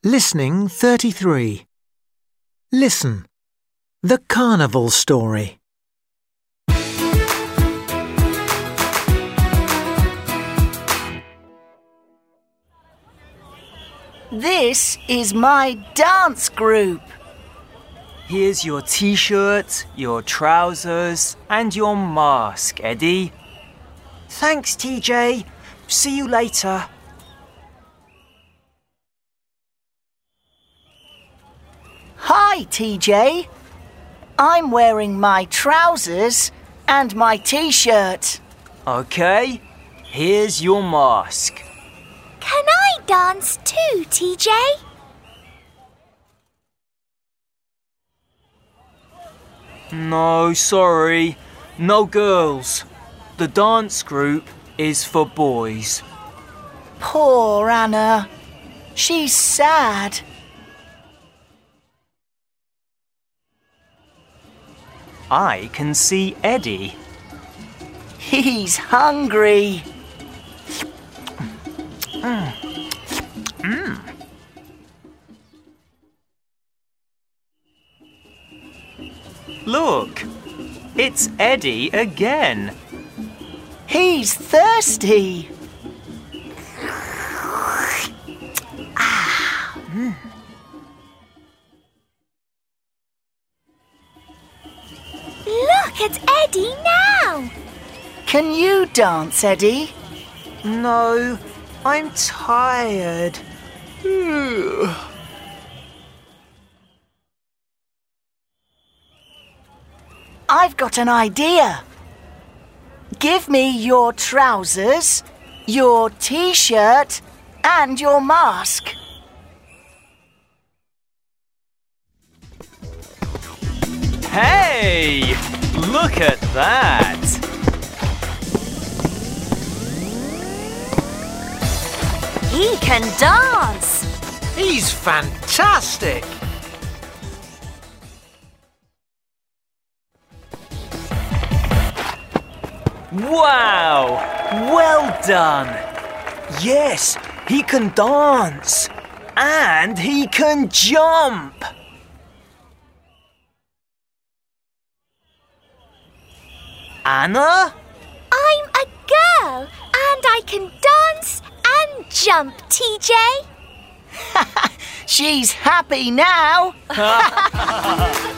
Listening 33. Listen. The Carnival Story. This is my dance group. Here's your t-shirt, your trousers, and your mask, Eddie. Thanks, TJ. See you later. Hi, TJ. I'm wearing my trousers and my t-shirt. Okay, here's your mask. Can I dance too, TJ? No, sorry. No girls. The dance group is for boys. Poor Anna. She's sad. I can see Eddie. He's hungry. Look, it's Eddie again. He's thirsty. Look at Eddie now. Can you dance, Eddie? No, I'm tired. I've got an idea. Give me your trousers, your t-shirt, and your mask. Hey! Look at that! He can dance. He's fantastic! Wow! Well done! Yes, he can dance! And he can jump! Anna? I'm a girl and I can dance and jump, TJ. She's happy now.